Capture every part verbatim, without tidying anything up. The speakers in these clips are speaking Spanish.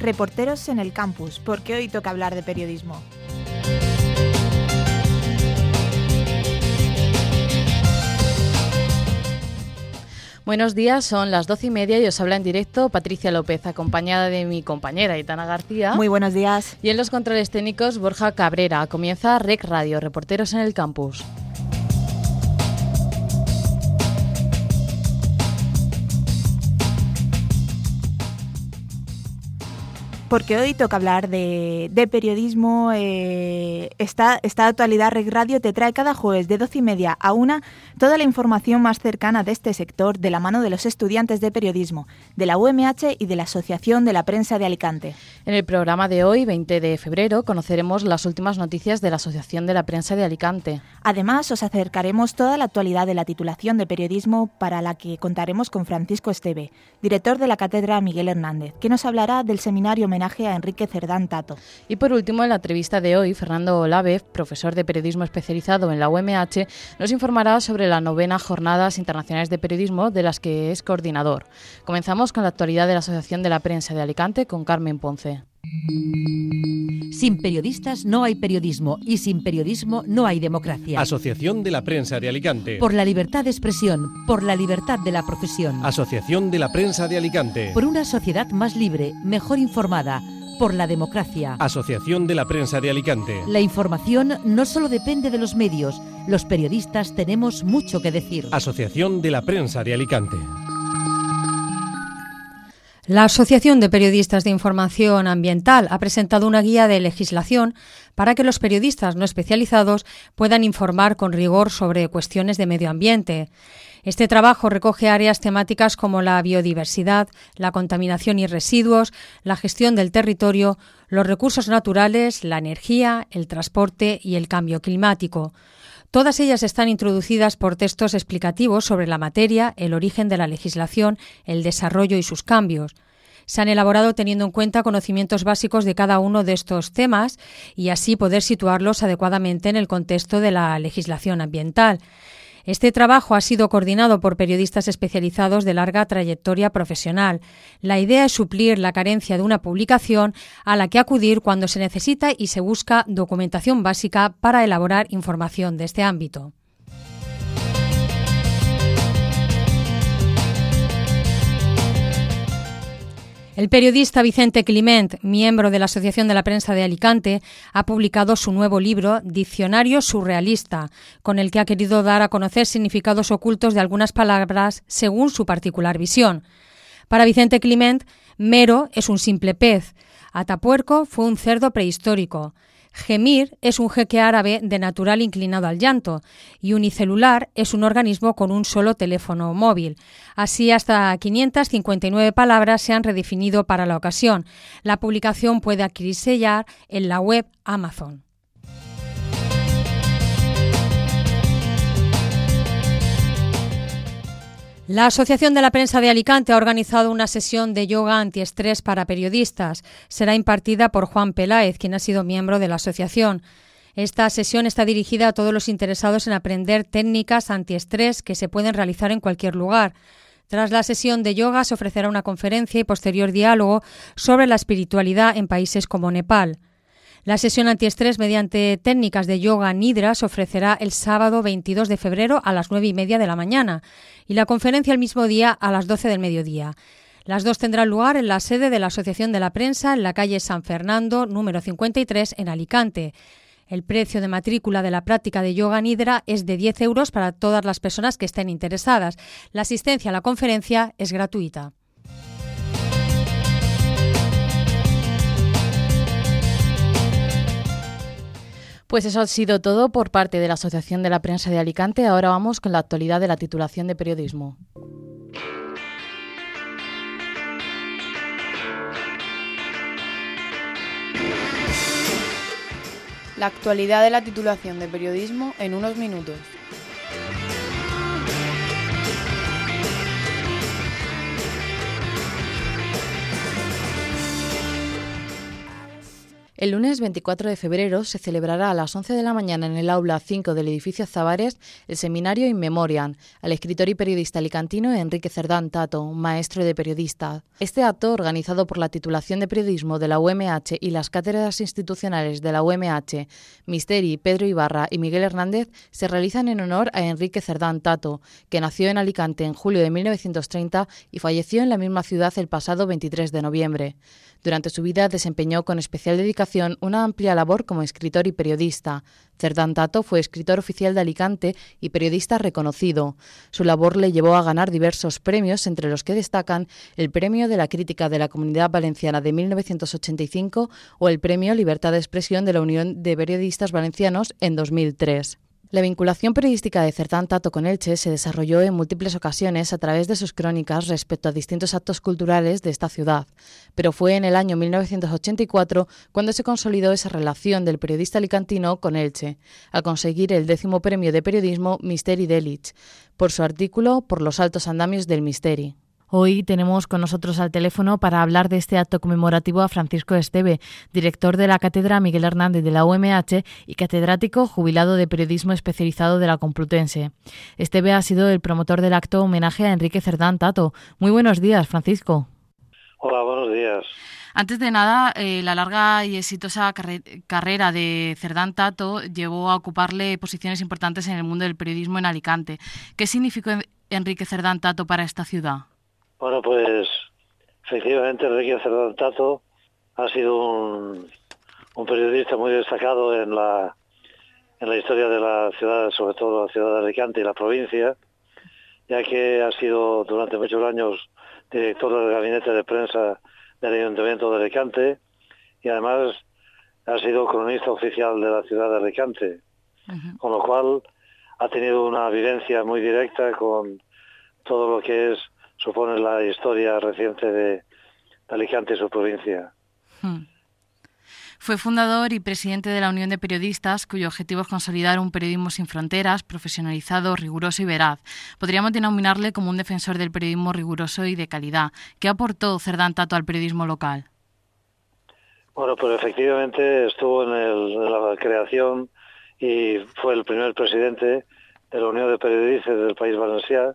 Reporteros en el campus, porque hoy toca hablar de periodismo. Buenos días, son las doce y media y os habla en directo Patricia López, acompañada de mi compañera Aitana García. Muy buenos días. Y en los controles técnicos Borja Cabrera. Comienza R E C Radio, Reporteros en el Campus. Porque hoy toca hablar de, de periodismo. Eh, esta, esta actualidad R E C Radio te trae cada jueves de doce y media a una toda la información más cercana de este sector de la mano de los estudiantes de periodismo, de la U M H y de la Asociación de la Prensa de Alicante. En el programa de hoy, veinte de febrero, conoceremos las últimas noticias de la Asociación de la Prensa de Alicante. Además, os acercaremos toda la actualidad de la titulación de periodismo, para la que contaremos con Francisco Esteve, director de la Cátedra Miguel Hernández, que nos hablará del seminario homenaje a Enrique Cerdán Tato. Y por último, en la entrevista de hoy, Fernando Olave, profesor de periodismo especializado en la U M H, nos informará sobre la novena Jornadas Internacionales de Periodismo, de las que es coordinador. Comenzamos con la actualidad de la Asociación de la Prensa de Alicante con Carmen Ponce. Sin periodistas no hay periodismo y sin periodismo no hay democracia. Asociación de la Prensa de Alicante. Por la libertad de expresión, por la libertad de la profesión. Asociación de la Prensa de Alicante. Por una sociedad más libre, mejor informada, por la democracia. Asociación de la Prensa de Alicante. La información no solo depende de los medios, los periodistas tenemos mucho que decir. Asociación de la Prensa de Alicante. La Asociación de Periodistas de Información Ambiental ha presentado una guía de legislación para que los periodistas no especializados puedan informar con rigor sobre cuestiones de medio ambiente. Este trabajo recoge áreas temáticas como la biodiversidad, la contaminación y residuos, la gestión del territorio, los recursos naturales, la energía, el transporte y el cambio climático. Todas ellas están introducidas por textos explicativos sobre la materia, el origen de la legislación, el desarrollo y sus cambios. Se han elaborado teniendo en cuenta conocimientos básicos de cada uno de estos temas y así poder situarlos adecuadamente en el contexto de la legislación ambiental. Este trabajo ha sido coordinado por periodistas especializados de larga trayectoria profesional. La idea es suplir la carencia de una publicación a la que acudir cuando se necesita y se busca documentación básica para elaborar información de este ámbito. El periodista Vicente Climent, miembro de la Asociación de la Prensa de Alicante, ha publicado su nuevo libro, Diccionario Surrealista, con el que ha querido dar a conocer significados ocultos de algunas palabras según su particular visión. Para Vicente Climent, mero es un simple pez, atapuerco fue un cerdo prehistórico, gemir es un jeque árabe de natural inclinado al llanto y unicelular es un organismo con un solo teléfono móvil. Así, hasta quinientas cincuenta y nueve palabras se han redefinido para la ocasión. La publicación puede adquirirse ya en la web Amazon. La Asociación de la Prensa de Alicante ha organizado una sesión de yoga antiestrés para periodistas. Será impartida por Juan Peláez, quien ha sido miembro de la asociación. Esta sesión está dirigida a todos los interesados en aprender técnicas antiestrés que se pueden realizar en cualquier lugar. Tras la sesión de yoga se ofrecerá una conferencia y posterior diálogo sobre la espiritualidad en países como Nepal. La sesión antiestrés mediante técnicas de yoga nidra se ofrecerá el sábado veintidós de febrero a las nueve y media de la mañana y la conferencia el mismo día a las doce del mediodía. Las dos tendrán lugar en la sede de la Asociación de la Prensa en la calle San Fernando, número cincuenta y tres, en Alicante. El precio de matrícula de la práctica de yoga nidra es de diez euros para todas las personas que estén interesadas. La asistencia a la conferencia es gratuita. Pues eso ha sido todo por parte de la Asociación de la Prensa de Alicante. Ahora vamos con la actualidad de la titulación de periodismo. La actualidad de la titulación de periodismo en unos minutos. El lunes veinticuatro de febrero se celebrará a las once de la mañana en el aula cinco del edificio Zavares el seminario In Memoriam al escritor y periodista alicantino Enrique Cerdán Tato, maestro de periodista. Este acto, organizado por la titulación de periodismo de la U M H y las cátedras institucionales de la U M H, Misteri, Pedro Ibarra y Miguel Hernández, se realizan en honor a Enrique Cerdán Tato, que nació en Alicante en julio de mil novecientos treinta y falleció en la misma ciudad el pasado veintitrés de noviembre. Durante su vida desempeñó con especial dedicación una amplia labor como escritor y periodista. Cerdán Tato fue escritor oficial de Alicante y periodista reconocido. Su labor le llevó a ganar diversos premios, entre los que destacan el Premio de la Crítica de la Comunidad Valenciana de mil novecientos ochenta y cinco o el Premio Libertad de Expresión de la Unión de Periodistas Valencianos en dos mil tres. La vinculación periodística de Cerdán Tato con Elche se desarrolló en múltiples ocasiones a través de sus crónicas respecto a distintos actos culturales de esta ciudad, pero fue en el año mil novecientos ochenta y cuatro cuando se consolidó esa relación del periodista alicantino con Elche, al conseguir el décimo premio de periodismo Misteri d'Elche, por su artículo Por los altos andamios del Misteri. Hoy tenemos con nosotros al teléfono para hablar de este acto conmemorativo a Francisco Esteve, director de la Cátedra Miguel Hernández de la U M H y catedrático jubilado de periodismo especializado de la Complutense. Esteve ha sido el promotor del acto homenaje a Enrique Cerdán Tato. Muy buenos días, Francisco. Hola, buenos días. Antes de nada, eh, la larga y exitosa carre- carrera de Cerdán Tato llevó a ocuparle posiciones importantes en el mundo del periodismo en Alicante. ¿Qué significó Enrique Cerdán Tato para esta ciudad? Bueno, pues efectivamente Enrique Cerdán Tato ha sido un, un periodista muy destacado en la en la historia de la ciudad, sobre todo la ciudad de Alicante y la provincia, ya que ha sido durante muchos años director del gabinete de prensa del Ayuntamiento de Alicante y además ha sido cronista oficial de la ciudad de Alicante, uh-huh. Con lo cual ha tenido una vivencia muy directa con todo lo que es supone la historia reciente de Alicante y su provincia. Hmm. Fue fundador y presidente de la Unión de Periodistas, cuyo objetivo es consolidar un periodismo sin fronteras, profesionalizado, riguroso y veraz. Podríamos denominarle como un defensor del periodismo riguroso y de calidad. ¿Qué aportó Cerdán Tato al periodismo local? Bueno, pues efectivamente estuvo en, el, en la creación y fue el primer presidente de la Unión de Periodistas del País Valencià,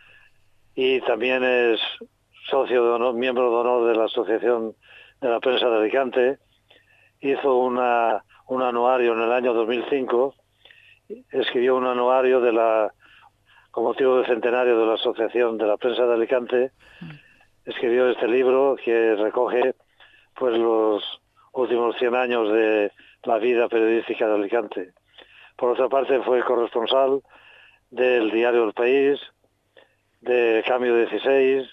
y también es socio de honor, miembro de honor de la Asociación de la Prensa de Alicante. Hizo una, un anuario en el año dos mil cinco, escribió un anuario de la con motivo del centenario de la Asociación de la Prensa de Alicante. Escribió este libro que recoge pues los últimos cien años de la vida periodística de Alicante. Por otra parte, fue corresponsal del diario El País, de Cambio dieciséis,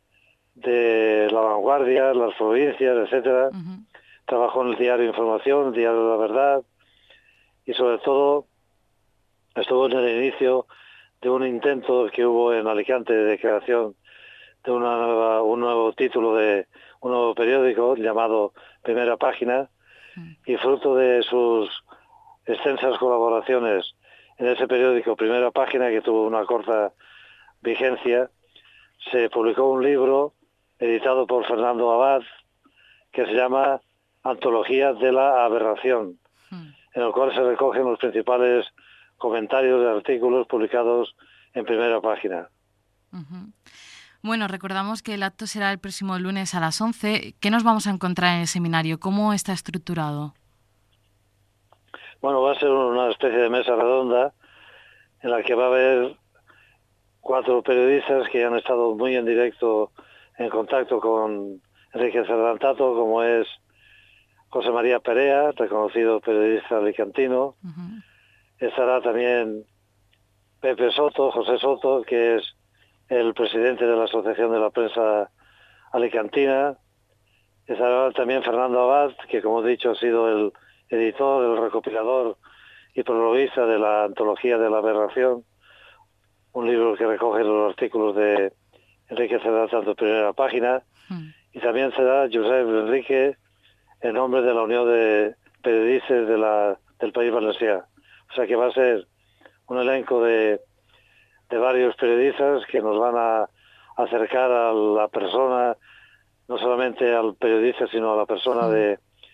de La Vanguardia, Las Provincias, etcétera. Uh-huh. Trabajó en el diario Información, el diario La Verdad, y sobre todo estuvo en el inicio de un intento que hubo en Alicante de creación de una nueva, un nuevo título de un nuevo periódico llamado Primera Página, uh-huh. Y fruto de sus extensas colaboraciones en ese periódico Primera Página, que tuvo una corta vigencia, se publicó un libro editado por Fernando Abad que se llama Antología de la Aberración, hmm. en el cual se recogen los principales comentarios de artículos publicados en Primera Página. Uh-huh. Bueno, recordamos que el acto será el próximo lunes a las once. ¿Qué nos vamos a encontrar en el seminario? ¿Cómo está estructurado? Bueno, va a ser una especie de mesa redonda en la que va a haber cuatro periodistas que han estado muy en directo en contacto con Enrique Cerdán Tato, como es José María Perea, reconocido periodista alicantino. Uh-huh. Estará también Pepe Soto, José Soto, que es el presidente de la Asociación de la Prensa Alicantina. Estará también Fernando Abad, que como he dicho ha sido el editor, el recopilador y prologuista de la Antología de la Aberración, un libro que recoge los artículos de Enrique Cerdán Tato en Primera Página, mm. y también será Josep Enrique, en nombre de la Unión de Periodistas de la, del País Valencià. O sea que va a ser un elenco de, de varios periodistas que nos van a acercar a la persona, no solamente al periodista, sino a la persona mm. de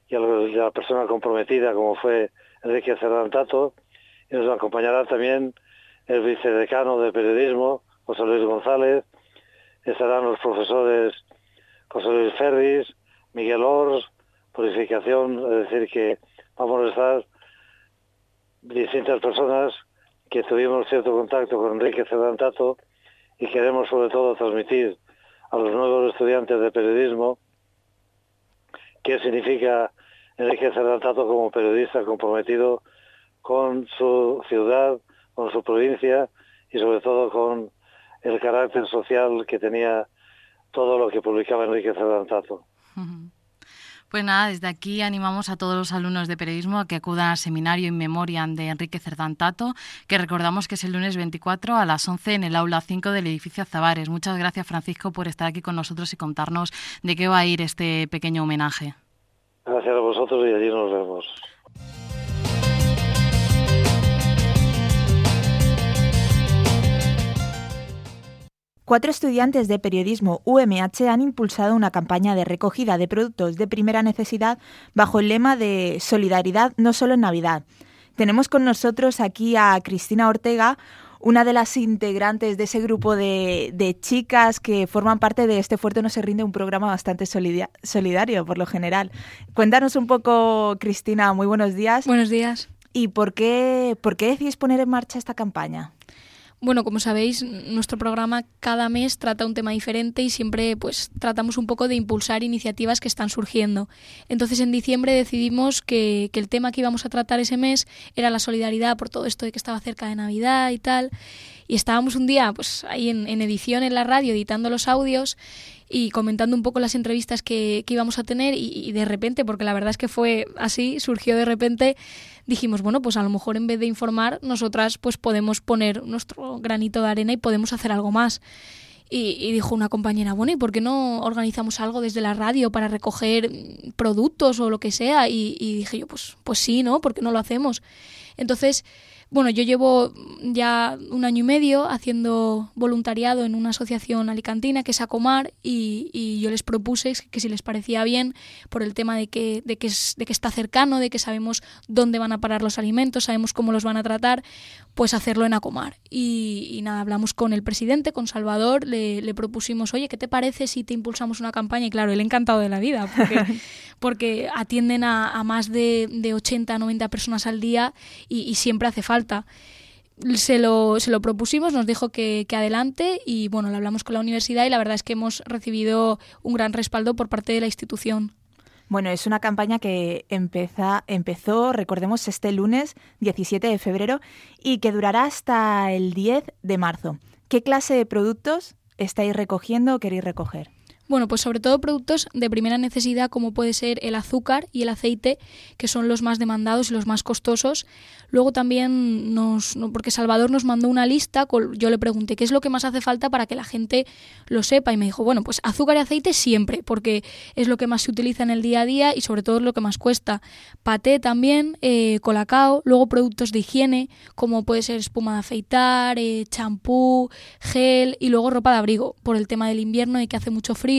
y a la persona comprometida como fue Enrique Cerdán Tato, y nos acompañará también el vicedecano de periodismo, José Luis González, estarán los profesores José Luis Ferris, Miguel Ors, Purificación, es decir que vamos a estar distintas personas que tuvimos cierto contacto con Enrique Cerdán Tato y queremos sobre todo transmitir a los nuevos estudiantes de periodismo qué significa Enrique Cerdán Tato como periodista comprometido con su ciudad, con su provincia y sobre todo con el carácter social que tenía todo lo que publicaba Enrique Cerdán Tato. Uh-huh. Pues nada, desde aquí animamos a todos los alumnos de periodismo a que acudan al seminario In Memoriam de Enrique Cerdán Tato, que recordamos que es el lunes veinticuatro a las once en el aula cinco del edificio Azabares. Muchas gracias, Francisco, por estar aquí con nosotros y contarnos de qué va a ir este pequeño homenaje. Gracias a vosotros y allí nos vemos. Cuatro estudiantes de periodismo U M H han impulsado una campaña de recogida de productos de primera necesidad bajo el lema de solidaridad no solo en Navidad. Tenemos con nosotros aquí a Cristina Ortega, una de las integrantes de ese grupo de, de chicas que forman parte de Este Fuerte No Se Rinde, un programa bastante solida- solidario por lo general. Cuéntanos un poco, Cristina, muy buenos días. Buenos días. ¿Y por qué, por qué decidís poner en marcha esta campaña? Bueno, como sabéis, nuestro programa cada mes trata un tema diferente y siempre pues tratamos un poco de impulsar iniciativas que están surgiendo. Entonces, en diciembre decidimos que, que el tema que íbamos a tratar ese mes era la solidaridad por todo esto de que estaba cerca de Navidad y tal. Y estábamos un día pues ahí en, en edición en la radio, editando los audios y comentando un poco las entrevistas que, que íbamos a tener y, y de repente, porque la verdad es que fue así, surgió de repente, dijimos, bueno, pues a lo mejor en vez de informar, nosotras pues podemos poner nuestro granito de arena y podemos hacer algo más. Y, y dijo una compañera, bueno, ¿y por qué no organizamos algo desde la radio para recoger productos o lo que sea? Y, y dije yo, pues, pues sí, ¿no? ¿Por qué no lo hacemos? Entonces, bueno, yo llevo ya un año y medio haciendo voluntariado en una asociación alicantina que es Acomar y, y yo les propuse que si les parecía bien, por el tema de que, de, que es, de que está cercano, de que sabemos dónde van a parar los alimentos, sabemos cómo los van a tratar, pues hacerlo en Acomar. Y, y nada, hablamos con el presidente, con Salvador, le, le propusimos, oye, ¿qué te parece si te impulsamos una campaña? Y claro, él encantado de la vida, porque, porque atienden a, a más de, de ochenta, noventa personas al día y, y siempre hace falta. Se lo, se lo propusimos, nos dijo que, que adelante y bueno, lo hablamos con la universidad y la verdad es que hemos recibido un gran respaldo por parte de la institución. Bueno, es una campaña que empeza, empezó, recordemos, este lunes diecisiete de febrero y que durará hasta el diez de marzo. ¿Qué clase de productos estáis recogiendo o queréis recoger? Bueno, pues sobre todo productos de primera necesidad como puede ser el azúcar y el aceite, que son los más demandados y los más costosos. Luego también, nos, no, porque Salvador nos mandó una lista, yo le pregunté qué es lo que más hace falta para que la gente lo sepa y me dijo, bueno, pues azúcar y aceite siempre, porque es lo que más se utiliza en el día a día y sobre todo es lo que más cuesta. Paté también, eh, colacao, luego productos de higiene como puede ser espuma de afeitar, eh, champú, gel y luego ropa de abrigo por el tema del invierno y que hace mucho frío.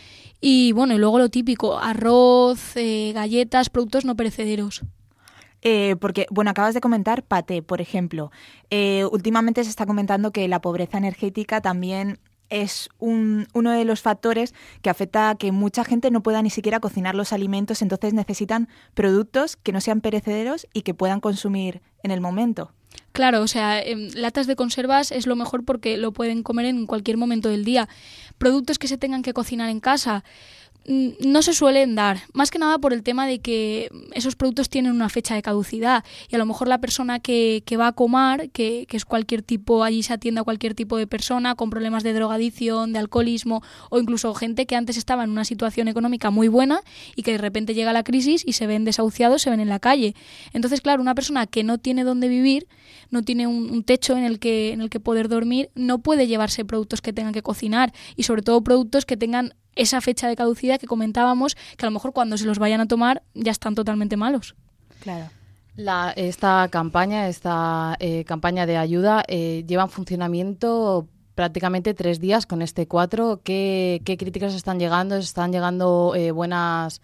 Y bueno, y luego lo típico, arroz, eh, galletas, productos no perecederos. Eh, porque, bueno, acabas de comentar paté, por ejemplo. Eh, últimamente se está comentando que la pobreza energética también es un, uno de los factores que afecta a que mucha gente no pueda ni siquiera cocinar los alimentos, entonces necesitan productos que no sean perecederos y que puedan consumir en el momento. Claro, o sea, eh, latas de conservas es lo mejor porque lo pueden comer en cualquier momento del día. Productos que se tengan que cocinar en casa no se suelen dar, más que nada por el tema de que esos productos tienen una fecha de caducidad y a lo mejor la persona que, que va a comer, que, que es cualquier tipo, allí se atiende a cualquier tipo de persona con problemas de drogadicción, de alcoholismo o incluso gente que antes estaba en una situación económica muy buena y que de repente llega la crisis y se ven desahuciados, se ven en la calle. Entonces, claro, una persona que no tiene dónde vivir, no tiene un, un techo en el que, en el que poder dormir, no puede llevarse productos que tengan que cocinar y sobre todo productos que tengan esa fecha de caducidad que comentábamos, que a lo mejor cuando se los vayan a tomar ya están totalmente malos. Claro. La, esta campaña, esta eh, campaña de ayuda eh, lleva en funcionamiento prácticamente tres días con este cuatro. ¿Qué, qué críticas están llegando? ¿Están llegando eh, buenas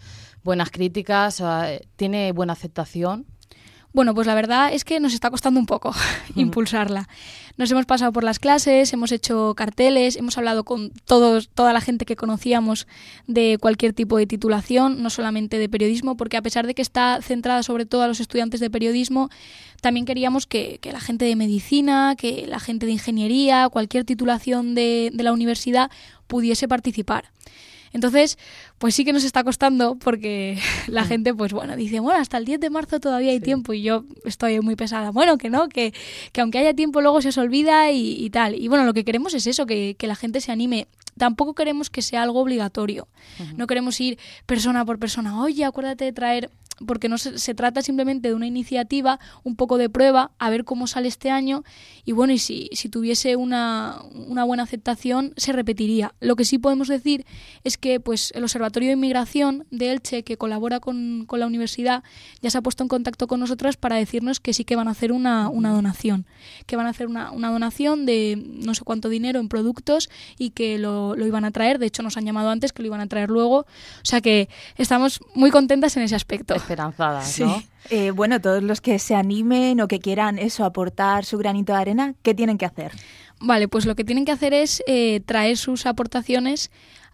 buenas críticas, ¿tiene buena aceptación? Bueno, pues la verdad es que nos está costando un poco impulsarla. Nos hemos pasado por las clases, hemos hecho carteles, hemos hablado con todos, toda la gente que conocíamos de cualquier tipo de titulación, no solamente de periodismo, porque a pesar de que está centrada sobre todo a los estudiantes de periodismo, también queríamos que, que la gente de medicina, que la gente de ingeniería, cualquier titulación de, de la universidad pudiese participar. Entonces, pues sí que nos está costando porque la gente, pues bueno, dice, bueno, hasta el diez de marzo todavía hay sí. tiempo, y yo estoy muy pesada. Bueno, que no, que, que aunque haya tiempo luego se os olvida y, y tal. Y bueno, lo que queremos es eso, que, que la gente se anime. Tampoco queremos que sea algo obligatorio. Uh-huh. No queremos ir persona por persona, oye, acuérdate de traer... porque no se, se trata simplemente de una iniciativa, un poco de prueba, a ver cómo sale este año, y bueno, y si, si tuviese una, una buena aceptación, se repetiría. Lo que sí podemos decir es que pues el Observatorio de Inmigración de Elche, que colabora con, con la universidad, ya se ha puesto en contacto con nosotros para decirnos que sí que van a hacer una, una donación, que van a hacer una, una donación de no sé cuánto dinero en productos y que lo, lo iban a traer. De hecho, nos han llamado antes que lo iban a traer luego. O sea que estamos muy contentas en ese aspecto. Esperanzadas, ¿no? Sí. Eh, bueno, todos los que se animen o que quieran eso, aportar su granito de arena, ¿qué tienen que hacer? Vale, pues lo que tienen que hacer es eh, traer sus aportaciones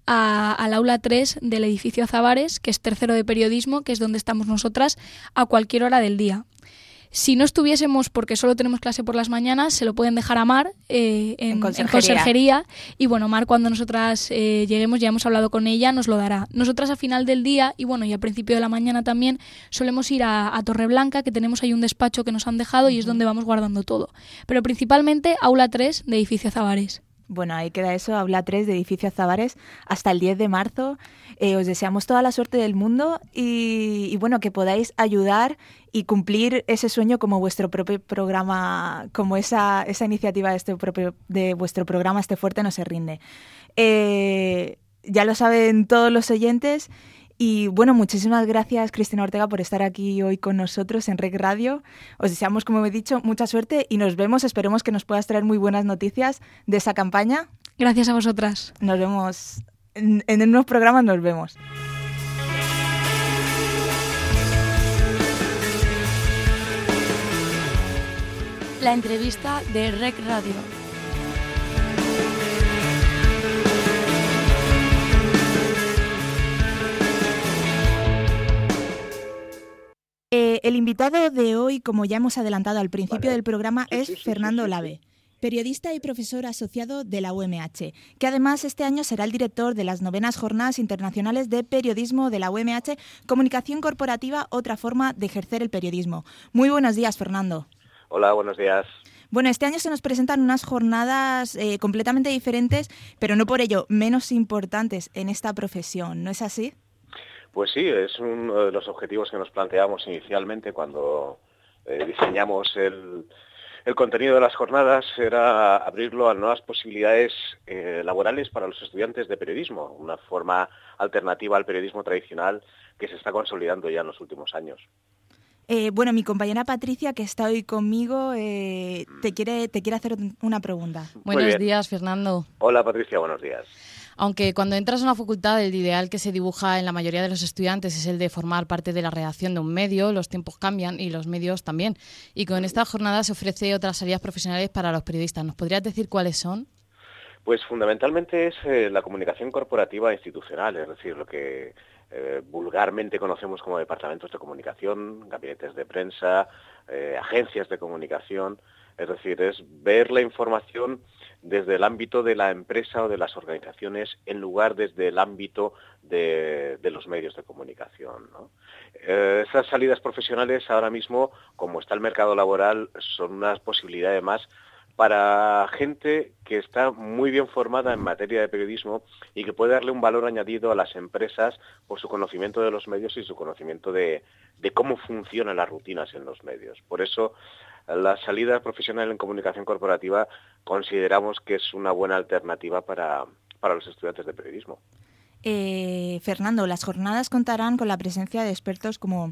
a, al aula tres del edificio Azabares, que es tercero de periodismo, que es donde estamos nosotras, a cualquier hora del día. Si no estuviésemos, porque solo tenemos clase por las mañanas, se lo pueden dejar a Mar eh, en, en, conserjería. en conserjería. Y bueno, Mar, cuando nosotras eh, lleguemos, ya hemos hablado con ella, nos lo dará. Nosotras a final del día, y bueno, y a principio de la mañana también, solemos ir a, a Torreblanca, que tenemos ahí un despacho que nos han dejado y uh-huh. es donde vamos guardando todo. Pero principalmente aula tres de edificio Azabares. Bueno, ahí queda eso, aula tres de edificio Azabares, hasta el diez de marzo. Eh, os deseamos toda la suerte del mundo y, y bueno, que podáis ayudar y cumplir ese sueño como vuestro propio programa, como esa, esa iniciativa de, este propio, de vuestro programa Este Fuerte No Se Rinde. Eh, ya lo saben todos los oyentes. Y bueno, muchísimas gracias, Cristina Ortega, por estar aquí hoy con nosotros en Rec Radio. Os deseamos, como he dicho, mucha suerte y nos vemos. Esperemos que nos puedas traer muy buenas noticias de esa campaña. Gracias a vosotras. Nos vemos. En, en unos programas nos vemos. La entrevista de Rec Radio. Eh, el invitado de hoy, como ya hemos adelantado al principio vale. del programa, sí, es sí, sí, Fernando sí, sí, Olave, sí. periodista y profesor asociado de la U M H, que además este año será el director de las novenas Jornadas Internacionales de Periodismo de la U M H, Comunicación Corporativa, otra forma de ejercer el periodismo. Muy buenos días, Fernando. Hola, buenos días. Bueno, este año se nos presentan unas jornadas eh, completamente diferentes, pero no por ello menos importantes en esta profesión, ¿no es así? Pues sí, es uno de los objetivos que nos planteamos inicialmente cuando eh, diseñamos el, el contenido de las jornadas, era abrirlo a nuevas posibilidades eh, laborales para los estudiantes de periodismo, una forma alternativa al periodismo tradicional que se está consolidando ya en los últimos años. Eh, bueno, mi compañera Patricia, que está hoy conmigo, eh, te quiere te quiere hacer una pregunta. Buenos días, Fernando. Hola, Patricia, buenos días. Aunque cuando entras a una facultad el ideal que se dibuja en la mayoría de los estudiantes es el de formar parte de la redacción de un medio, los tiempos cambian y los medios también. Y con esta jornada se ofrece otras salidas profesionales para los periodistas. ¿Nos podrías decir cuáles son? Pues fundamentalmente es eh, la comunicación corporativa institucional, es decir, lo que eh, vulgarmente conocemos como departamentos de comunicación, gabinetes de prensa, eh, agencias de comunicación. Es decir, es ver la información desde el ámbito de la empresa o de las organizaciones en lugar desde el ámbito de, de los medios de comunicación, ¿no? Eh, esas salidas profesionales ahora mismo, como está el mercado laboral, son unas posibilidades más para gente que está muy bien formada en materia de periodismo y que puede darle un valor añadido a las empresas por su conocimiento de los medios y su conocimiento de, de cómo funcionan las rutinas en los medios. Por eso, la salida profesional en comunicación corporativa consideramos que es una buena alternativa para, para los estudiantes de periodismo. Eh, Fernando, las jornadas contarán con la presencia de expertos como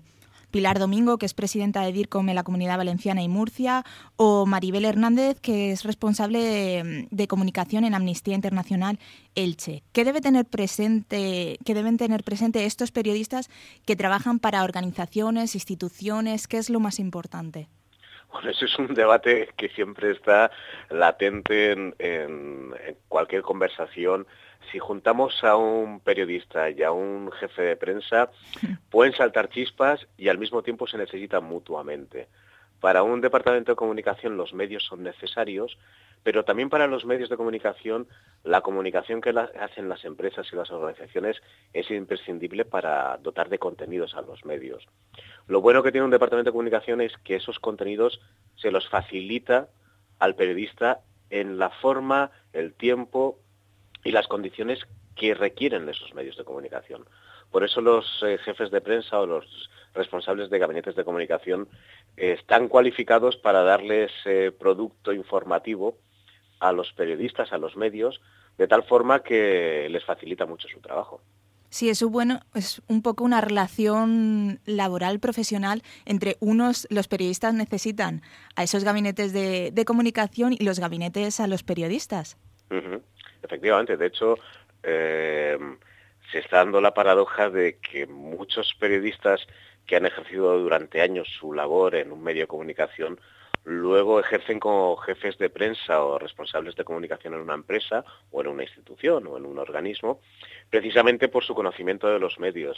Pilar Domingo, que es presidenta de DIRCOM en la Comunidad Valenciana y Murcia, o Maribel Hernández, que es responsable de, de comunicación en Amnistía Internacional Elche. ¿Qué debe tener presente, qué deben tener presente estos periodistas que trabajan para organizaciones, instituciones? ¿Qué es lo más importante? Bueno, ese es un debate que siempre está latente en, en, en cualquier conversación. Si juntamos a un periodista y a un jefe de prensa, pueden saltar chispas y al mismo tiempo se necesitan mutuamente. Para un departamento de comunicación los medios son necesarios, pero también para los medios de comunicación la comunicación que la, hacen las empresas y las organizaciones es imprescindible para dotar de contenidos a los medios. Lo bueno que tiene un departamento de comunicación es que esos contenidos se los facilita al periodista en la forma, el tiempo y las condiciones que requieren esos medios de comunicación. Por eso los eh, jefes de prensa o los responsables de gabinetes de comunicación eh, están cualificados para darles eh, producto informativo a los periodistas, a los medios, de tal forma que les facilita mucho su trabajo. Sí, eso bueno, es un poco una relación laboral, profesional, entre unos, los periodistas necesitan a esos gabinetes de, de comunicación y los gabinetes a los periodistas. Uh-huh. Efectivamente, de hecho, eh, se está dando la paradoja de que muchos periodistas que han ejercido durante años su labor en un medio de comunicación luego ejercen como jefes de prensa o responsables de comunicación en una empresa o en una institución o en un organismo, precisamente por su conocimiento de los medios.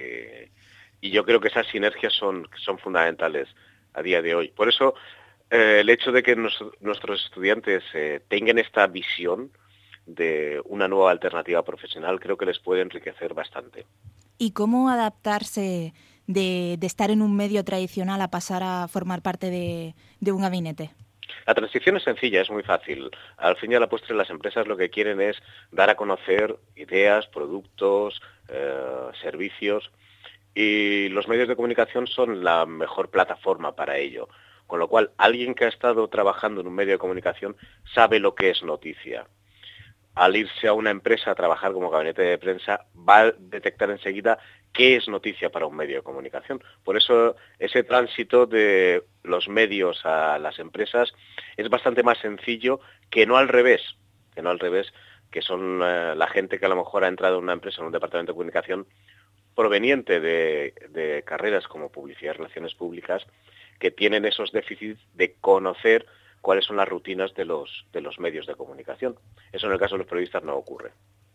Y, y yo creo que esas sinergias son, son fundamentales a día de hoy. Por eso, eh, el hecho de que nos, nuestros estudiantes eh, tengan esta visión de una nueva alternativa profesional creo que les puede enriquecer bastante. ¿Y cómo adaptarse de, de estar en un medio tradicional a pasar a formar parte de, de un gabinete? La transición es sencilla, es muy fácil. Al fin y a la postre las empresas lo que quieren es dar a conocer ideas, productos, eh, servicios, y los medios de comunicación son la mejor plataforma para ello. Con lo cual, alguien que ha estado trabajando en un medio de comunicación sabe lo que es noticia. Al irse a una empresa a trabajar como gabinete de prensa, va a detectar enseguida qué es noticia para un medio de comunicación. Por eso ese tránsito de los medios a las empresas es bastante más sencillo que no al revés, que no al revés, que son eh, la gente que a lo mejor ha entrado en una empresa, en un departamento de comunicación, proveniente de, de carreras como publicidad y relaciones públicas, que tienen esos déficits de conocer cuáles son las rutinas de los, de los medios de comunicación. Eso en el caso de los periodistas no ocurre.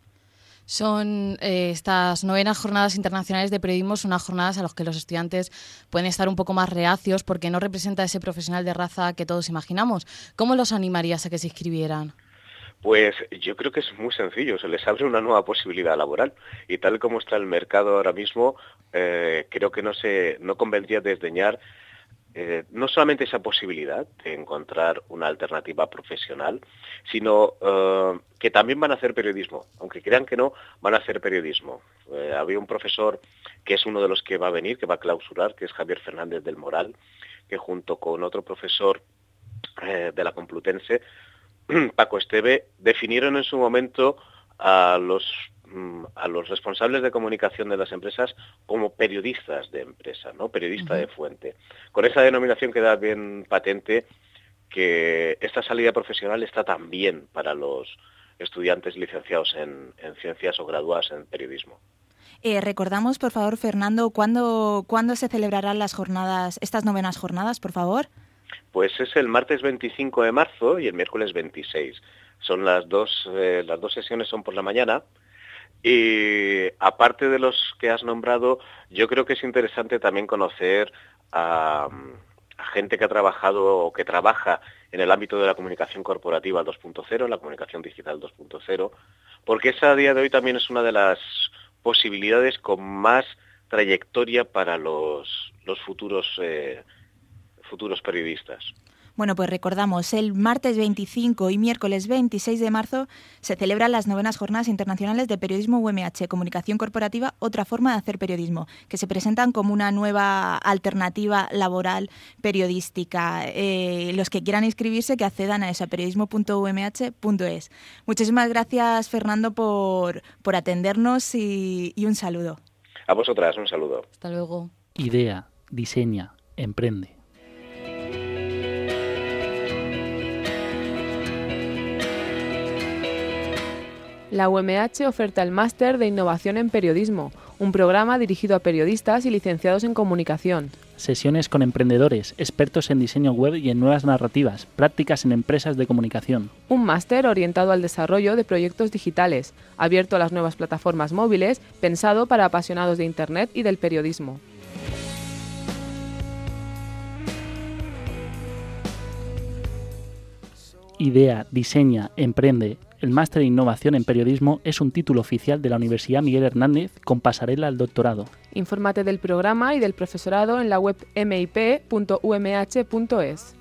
Son eh, estas novenas jornadas internacionales de periodismo, son unas jornadas a las que los estudiantes pueden estar un poco más reacios porque no representa ese profesional de raza que todos imaginamos. ¿Cómo los animarías a que se inscribieran? Pues yo creo que es muy sencillo, se les abre una nueva posibilidad laboral y tal como está el mercado ahora mismo, eh, creo que no se no convendría desdeñar Eh, no solamente esa posibilidad de encontrar una alternativa profesional, sino eh, que también van a hacer periodismo. Aunque crean que no, van a hacer periodismo. Eh, había un profesor que es uno de los que va a venir, que va a clausurar, que es Javier Fernández del Moral, que junto con otro profesor eh, de la Complutense, Paco Esteve, definieron en su momento a los a los responsables de comunicación de las empresas como periodistas de empresa, ¿no? Periodista uh-huh. de fuente. Con esa denominación queda bien patente que esta salida profesional está también para los estudiantes licenciados en, en ciencias o graduados en periodismo. Eh, recordamos, por favor, Fernando, ¿cuándo, ¿cuándo se celebrarán las jornadas, estas novenas jornadas, por favor? Pues es el martes veinticinco de marzo y el miércoles veintiséis. Son las dos, eh, las dos sesiones son por la mañana. Y aparte de los que has nombrado, yo creo que es interesante también conocer a, a gente que ha trabajado o que trabaja en el ámbito de la comunicación corporativa dos punto cero, la comunicación digital dos punto cero, porque esa a día de hoy también es una de las posibilidades con más trayectoria para los, los futuros, eh, futuros periodistas. Bueno, pues recordamos, el martes veinticinco y miércoles veintiséis de marzo se celebran las novenas Jornadas Internacionales de Periodismo U M H, Comunicación Corporativa, otra forma de hacer periodismo, que se presentan como una nueva alternativa laboral periodística. Eh, los que quieran inscribirse, que accedan a eso, a periodismo punto u m h punto es. Muchísimas gracias, Fernando, por, por atendernos y, y un saludo. A vosotras, un saludo. Hasta luego. Idea, diseña, emprende. La U M H oferta el Máster de Innovación en Periodismo, un programa dirigido a periodistas y licenciados en comunicación. Sesiones con emprendedores, expertos en diseño web y en nuevas narrativas, prácticas en empresas de comunicación. Un máster orientado al desarrollo de proyectos digitales, abierto a las nuevas plataformas móviles, pensado para apasionados de Internet y del periodismo. Idea, diseña, emprende. El Máster de Innovación en Periodismo es un título oficial de la Universidad Miguel Hernández con pasarela al doctorado. Infórmate del programa y del profesorado en la web m i p punto u m h punto es.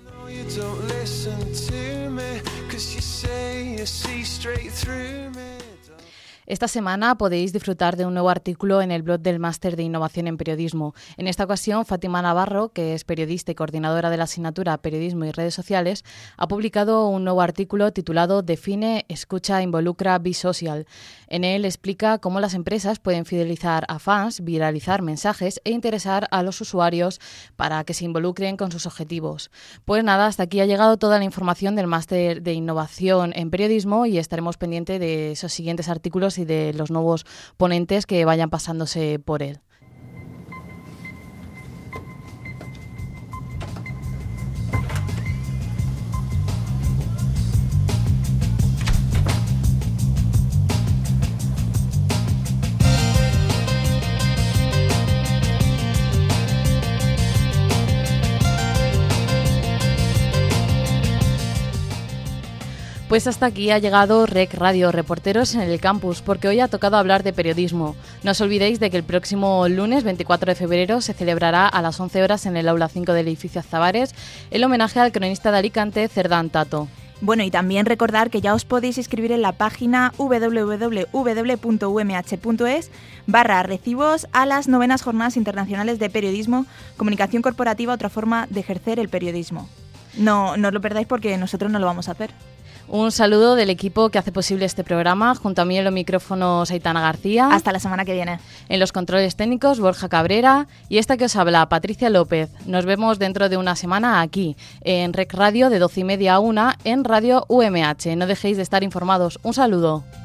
Esta semana podéis disfrutar de un nuevo artículo en el blog del Máster de Innovación en Periodismo. En esta ocasión, Fátima Navarro, que es periodista y coordinadora de la asignatura Periodismo y Redes Sociales, ha publicado un nuevo artículo titulado Define, escucha, involucra, be social. En él explica cómo las empresas pueden fidelizar a fans, viralizar mensajes e interesar a los usuarios para que se involucren con sus objetivos. Pues nada, hasta aquí ha llegado toda la información del Máster de Innovación en Periodismo y estaremos pendientes de esos siguientes artículos y de los nuevos ponentes que vayan pasándose por él. Pues hasta aquí ha llegado R E C Radio, Reporteros en el Campus, porque hoy ha tocado hablar de periodismo. No os olvidéis de que el próximo lunes veinticuatro de febrero se celebrará a las once horas en el aula cinco del edificio Aztabares el homenaje al cronista de Alicante, Cerdán Tato. Bueno, y también recordar que ya os podéis inscribir en la página www punto u m h punto es barra recibos a las novenas Jornadas Internacionales de Periodismo, Comunicación Corporativa, otra forma de ejercer el periodismo. No, no os lo perdáis porque nosotros no lo vamos a hacer. Un saludo del equipo que hace posible este programa. Junto a mí en los micrófonos Aitana García. Hasta la semana que viene. En los controles técnicos Borja Cabrera y esta que os habla Patricia López. Nos vemos dentro de una semana aquí en R E C Radio de doce y media a una en Radio U M H. No dejéis de estar informados. Un saludo.